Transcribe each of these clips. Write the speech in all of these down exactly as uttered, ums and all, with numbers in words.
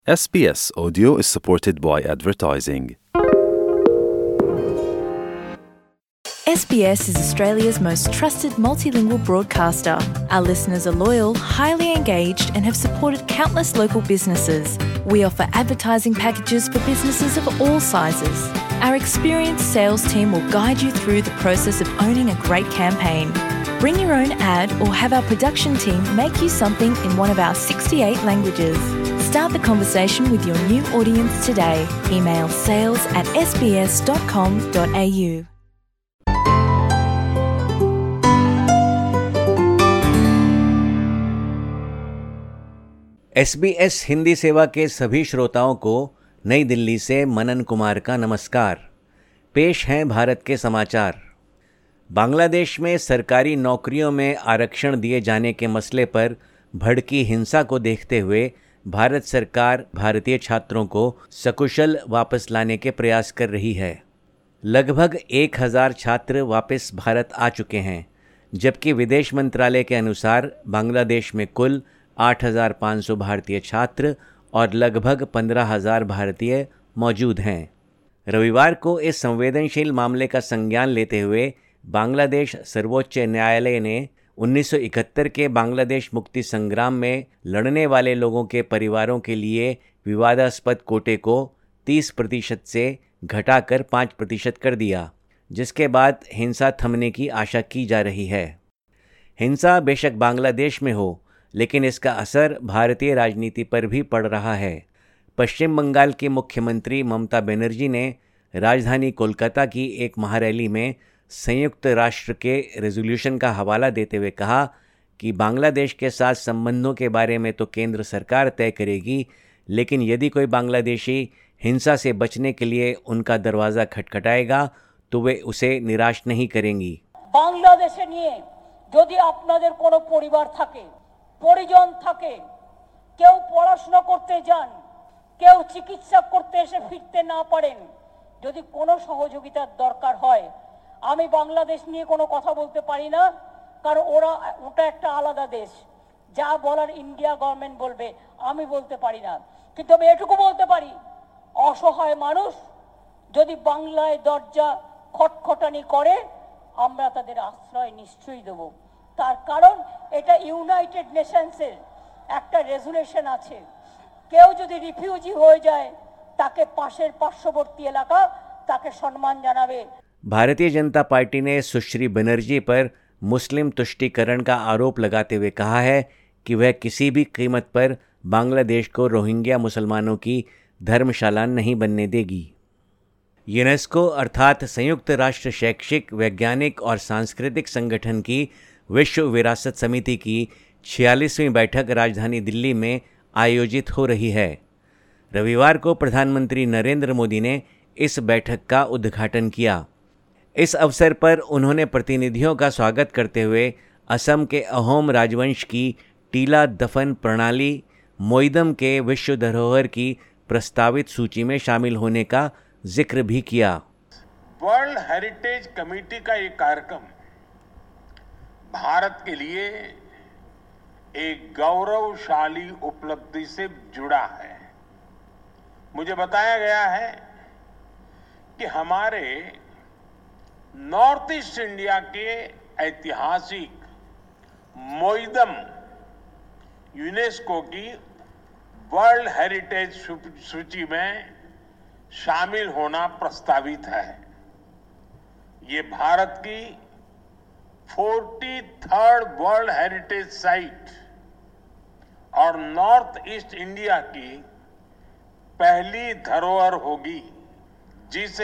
S B S Audio is supported by advertising. S B S is Australia's most trusted multilingual broadcaster. Our listeners are loyal, highly engaged, and have supported countless local businesses. We offer advertising packages for businesses of all sizes. Our experienced sales team will guide you through the process of owning a great campaign. Bring your own ad or have our production team make you something in one of our sixty-eight languages. Start the conversation with your new audience today. Email sales at s b s dot com dot a u. S B S Hindi सेवा के सभी श्रोताओं को नई दिल्ली से मनन कुमार का नमस्कार। पेश हैं भारत के समाचार। बांग्लादेश में सरकारी नौकरियों में आरक्षण दिए जाने के मसले पर भड़की हिंसा को देखते हुए भारत सरकार भारतीय छात्रों को सकुशल वापस लाने के प्रयास कर रही है। लगभग एक हज़ार छात्र वापस भारत आ चुके हैं, जबकि विदेश मंत्रालय के अनुसार बांग्लादेश में कुल आठ हज़ार पाँच सौ भारतीय छात्र और लगभग पंद्रह हज़ार भारतीय मौजूद हैं। रविवार को इस संवेदनशील मामले का संज्ञान लेते हुए बांग्लादेश सर्वोच्च न्यायालय ने उन्नीस सौ इकहत्तर के बांग्लादेश मुक्ति संग्राम में लड़ने वाले लोगों के परिवारों के लिए विवादास्पद कोटे को तीस प्रतिशत से घटाकर पाँच प्रतिशत कर दिया, जिसके बाद हिंसा थमने की आशा की जा रही है। हिंसा बेशक बांग्लादेश में हो, लेकिन इसका असर भारतीय राजनीति पर भी पड़ रहा है। पश्चिम बंगाल की मुख्यमंत्री ममता बनर्जी ने राजधानी कोलकाता की एक महारैली में संयुक्त राष्ट्र के रेजोल्यूशन का हवाला देते हुए कहा कि बांग्लादेश के साथ संबंधों के बारे में तो केंद्र सरकार तय करेगी, लेकिन यदि कोई बांग्लादेशी हिंसा से बचने के लिए उनका दरवाज़ा खटखटाएगा तो वे उसे निराश नहीं करेंगी। बांग्लादेशे निये यदि आपनादेर कोनो परिवार थाके, परिजन थाके, केउ पढ़ाशोना करते जान, केउ चिकित्सा करते एसे फिरते ना पारेन, यदि कोनो सहयोगितार दरकार हय, आमी बांग्लादेश निये कोनो कथा बोलते पारी ना, कारण ओरा ओटा एकटा आलादा देश, जा बोलार इंडिया गवर्नमेंट बोलबे, आमी बोलते पारी ना। किन्तु आमी एटुकु बोलते पारी, असहाय मानुष यदि बांग्लाय दरजा खटखटानी करे, आमरा तादेर आश्रय निश्चयई देब। तार कारण এটা ইউনাইটেড নেশনসের একটা রেজুলেশন আছে, কেউ যদি রিফিউজি হয়ে যায় তাকে পাশের পার্শ্ববর্তী এলাকা তাকে সম্মান জানাবে। भारतीय जनता पार्टी ने सुश्री बनर्जी पर मुस्लिम तुष्टीकरण का आरोप लगाते हुए कहा है कि वह किसी भी कीमत पर बांग्लादेश को रोहिंग्या मुसलमानों की धर्मशाला नहीं बनने देगी। यूनेस्को अर्थात संयुक्त राष्ट्र शैक्षिक, वैज्ञानिक और सांस्कृतिक संगठन की विश्व विरासत समिति की छियालीसवीं बैठक राजधानी दिल्ली में आयोजित हो रही है। रविवार को प्रधानमंत्री नरेंद्र मोदी ने इस बैठक का उद्घाटन किया। इस अवसर पर उन्होंने प्रतिनिधियों का स्वागत करते हुए असम के अहोम राजवंश की टीला दफन प्रणाली मोइदम के विश्व धरोहर की प्रस्तावित सूची में शामिल होने का जिक्र भी किया। वर्ल्ड हेरिटेज कमेटी का ये कार्यक्रम भारत के लिए एक गौरवशाली उपलब्धि से जुड़ा है। मुझे बताया गया है कि हमारे नॉर्थ ईस्ट इंडिया के ऐतिहासिक मोइदम यूनेस्को की वर्ल्ड हेरिटेज सूची में शामिल होना प्रस्तावित है। ये भारत की तैंतालीसवीं वर्ल्ड हेरिटेज साइट और नॉर्थ ईस्ट इंडिया की पहली धरोहर होगी, जिसे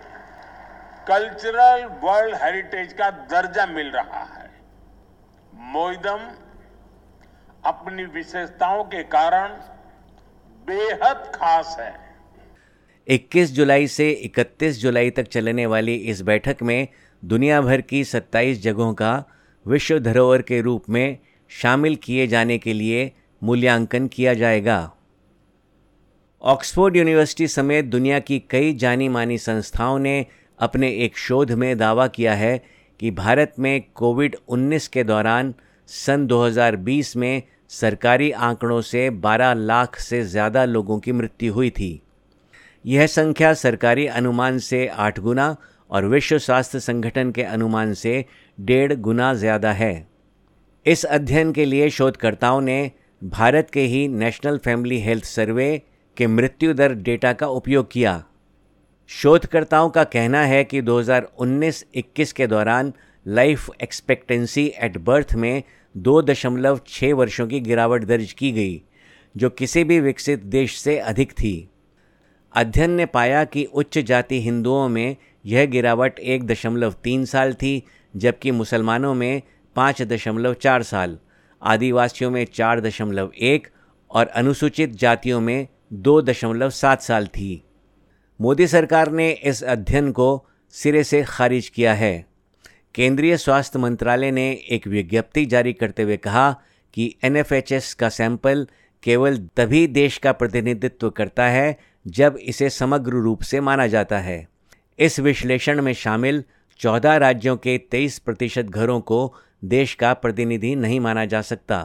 कल्चरल वर्ल्ड हेरिटेज का दर्जा मिल रहा है। मोइदम अपनी विशेषताओं के कारण बेहद खास है। इक्कीस जुलाई से इकतीस जुलाई तक चलने वाली इस बैठक में दुनिया भर की सत्ताईस जगहों का विश्व धरोहर के रूप में शामिल किए जाने के लिए मूल्यांकन किया जाएगा। ऑक्सफोर्ड यूनिवर्सिटी समेत दुनिया की कई जानी मानी संस्थाओं ने अपने एक शोध में दावा किया है कि भारत में कोविड उन्नीस के दौरान सन दो हज़ार बीस में सरकारी आंकड़ों से बारह लाख से ज़्यादा लोगों की मृत्यु हुई थी। यह संख्या सरकारी अनुमान से आठ गुना और विश्व स्वास्थ्य संगठन के अनुमान से डेढ़ गुना ज़्यादा है। इस अध्ययन के लिए शोधकर्ताओं ने भारत के ही नेशनल फैमिली हेल्थ सर्वे के मृत्यु दर डेटा का उपयोग किया। शोधकर्ताओं का कहना है कि दो हज़ार उन्नीस इक्कीस के दौरान लाइफ एक्सपेक्टेंसी एट बर्थ में दो दशमलव छः वर्षों की गिरावट दर्ज की गई, जो किसी भी विकसित देश से अधिक थी। अध्ययन ने पाया कि उच्च जाति हिंदुओं में यह गिरावट एक दशमलव तीन साल थी, जबकि मुसलमानों में पाँच दशमलव चार साल, आदिवासियों में चार दशमलव एक और अनुसूचित जातियों में दो दशमलव सात साल थी। मोदी सरकार ने इस अध्ययन को सिरे से खारिज किया है। केंद्रीय स्वास्थ्य मंत्रालय ने एक विज्ञप्ति जारी करते हुए कहा कि एन एफ एच एस का सैंपल केवल तभी देश का प्रतिनिधित्व करता है जब इसे समग्र रूप से माना जाता है। इस विश्लेषण में शामिल चौदह राज्यों के तेईस प्रतिशत घरों को देश का प्रतिनिधि नहीं माना जा सकता।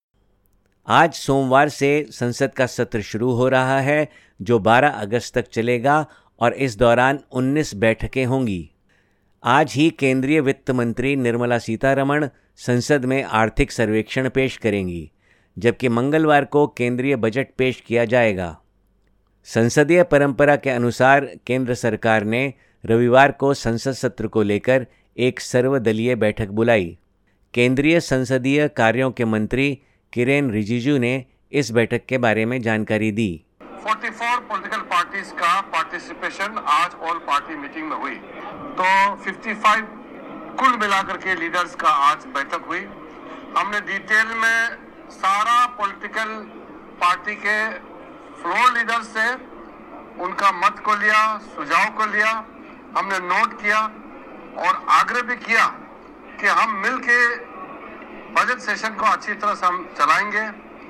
आज सोमवार से संसद का सत्र शुरू हो रहा है, जो बारह अगस्त तक चलेगा और इस दौरान उन्नीस बैठकें होंगी। आज ही केंद्रीय वित्त मंत्री निर्मला सीतारमण संसद में आर्थिक सर्वेक्षण पेश करेंगी, जबकि मंगलवार को केंद्रीय बजट पेश किया जाएगा। संसदीय परंपरा के अनुसार केंद्र सरकार ने रविवार को संसद सत्र को लेकर एक सर्वदलीय बैठक बुलाई। केंद्रीय संसदीय कार्यों के मंत्री किरेन रिजिजू ने इस बैठक के बारे में जानकारी दी। चौवालीस पॉलिटिकल पार्टीज का पार्टिसिपेशन आज ऑल पार्टी मीटिंग में हुई, तो पचपन कुल मिलाकर के लीडर्स का आज बैठक हुई। हमने डिटेल में सारा पॉलिटिकल पार्टी के फ्लोर लीडर्स से उनका मत को लिया, सुझाव को लिया, हमने नोट किया और आग्रह भी किया कि हम मिलके बजट सेशन को अच्छी तरह से हम चलाएंगे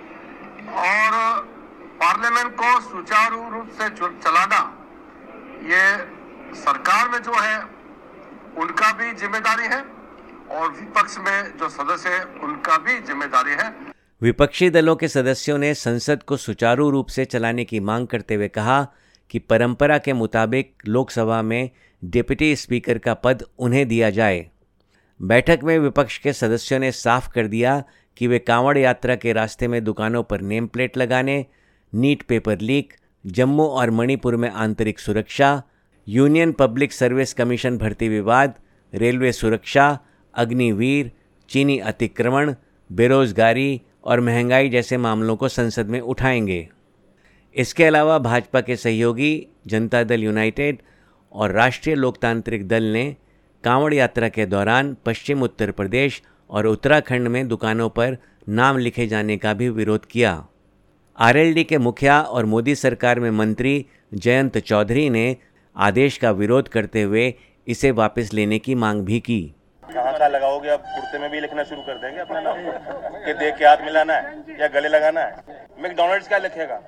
और पार्लियामेंट को सुचारू रूप से चलाना ये सरकार में जो है उनका भी जिम्मेदारी है और विपक्ष में जो सदस्य है उनका भी जिम्मेदारी है। विपक्षी दलों के सदस्यों ने संसद को सुचारू रूप से चलाने की मांग करते हुए कहा कि परंपरा के मुताबिक लोकसभा में डिप्टी स्पीकर का पद उन्हें दिया जाए। बैठक में विपक्ष के सदस्यों ने साफ कर दिया कि वे कांवड़ यात्रा के रास्ते में दुकानों पर नेम प्लेट लगाने, नीट पेपर लीक, जम्मू और मणिपुर में आंतरिक सुरक्षा, यूनियन पब्लिक सर्विस कमीशन भर्ती विवाद, रेलवे सुरक्षा, अग्निवीर, चीनी अतिक्रमण, बेरोजगारी और महंगाई जैसे मामलों को संसद में उठाएंगे। इसके अलावा भाजपा के सहयोगी जनता दल यूनाइटेड और राष्ट्रीय लोकतांत्रिक दल ने कांवड़ यात्रा के दौरान पश्चिम उत्तर प्रदेश और उत्तराखंड में दुकानों पर नाम लिखे जाने का भी विरोध किया। आर एल डी के मुखिया और मोदी सरकार में मंत्री जयंत चौधरी ने आदेश का विरोध करते हुए इसे वापस लेने की मांग भी की। कहाँ का लगाओगे? अब कुर्ते में भी लिखना शुरू कर देंगे अपना नाम कि देख के हाथ मिलाना है या गले लगाना है। मैकडॉनल्ड्स क्या लिखेगा?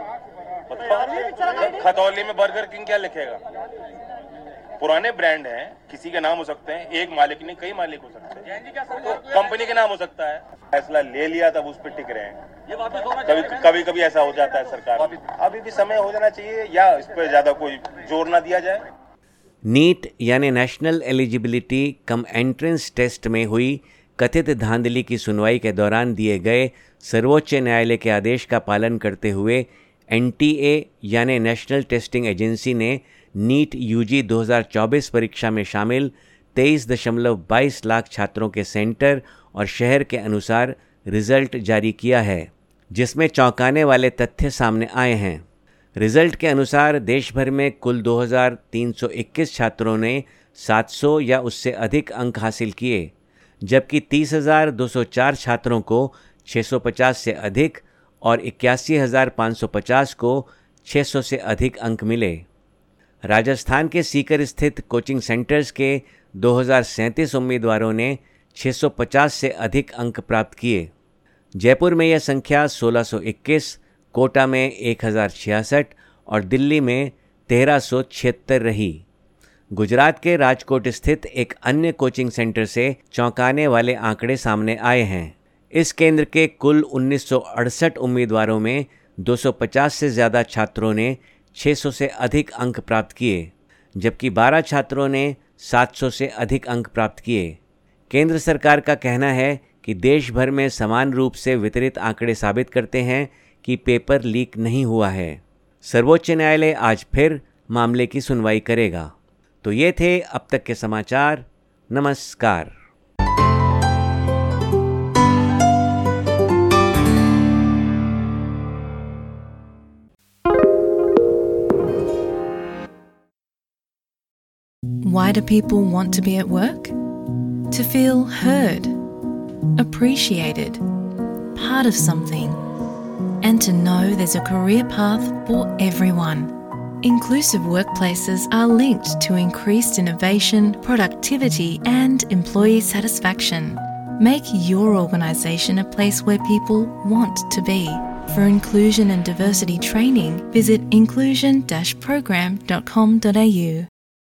खतौली में बर्गर किंग क्या लिखेगा? पुराने ब्रांड हैं, किसी के नाम हो सकते हैं, एक मालिक नहीं कई मालिक हो सकते हैं, तो कंपनी के नाम हो सकता है। फैसला ले लिया तब उस पर टिक रहे हैं। कभी कभी कभी ऐसा हो जाता है सरकार, अभी भी समय हो जाना चाहिए या इस पर ज्यादा कोई जोर ना दिया जाए। नीट यानी national eligibility cum entrance test में हुई कथित धांधली की सुनवाई के दौरान दिए गए सर्वोच्च न्यायालय के आदेश का पालन करते हुए एन टी ए यानी नेशनल टेस्टिंग एजेंसी ने नीट यू जी दो हज़ार चौबीस परीक्षा में शामिल तेईस दशमलव बाईस लाख छात्रों के सेंटर और शहर के अनुसार रिजल्ट जारी किया है, जिसमें चौंकाने वाले तथ्य सामने आए हैं। रिजल्ट के अनुसार देश भर में कुल दो हज़ार तीन सौ इक्कीस छात्रों ने सात सौ या उससे अधिक अंक हासिल किए, जबकि तीस हज़ार दो सौ चार छात्रों को छह सौ पचास से अधिक और इक्यासी हज़ार पाँच सौ पचास को छह सौ से अधिक अंक मिले। राजस्थान के सीकर स्थित कोचिंग सेंटर्स के दो हज़ार सैंतीस उम्मीदवारों ने छह सौ पचास से अधिक अंक प्राप्त किए। जयपुर में यह संख्या सोलह सौ इक्कीस, कोटा में एक हज़ार छियासठ और दिल्ली में तेरह सौ छिहत्तर रही। गुजरात के राजकोट स्थित एक अन्य कोचिंग सेंटर से चौंकाने वाले आंकड़े सामने आए हैं। इस केंद्र के कुल उन्नीस सौ अड़सठ उम्मीदवारों में दो सौ पचास से ज़्यादा छात्रों ने छह सौ से अधिक अंक प्राप्त किए, जबकि बारह छात्रों ने सात सौ से अधिक अंक प्राप्त किए। केंद्र सरकार का कहना है कि देश भर में समान रूप से वितरित आंकड़े साबित करते हैं कि पेपर लीक नहीं हुआ है। सर्वोच्च न्यायालय आज फिर मामले की सुनवाई करेगा। तो ये थे अब तक के समाचार। नमस्कार। Why do people want to be at work? To feel heard, appreciated, part of something, and to know there's a career path for everyone. Inclusive workplaces are linked to increased innovation, productivity, and employee satisfaction. Make your organisation a place where people want to be. For inclusion and diversity training, visit inclusion dash program dot com dot a u.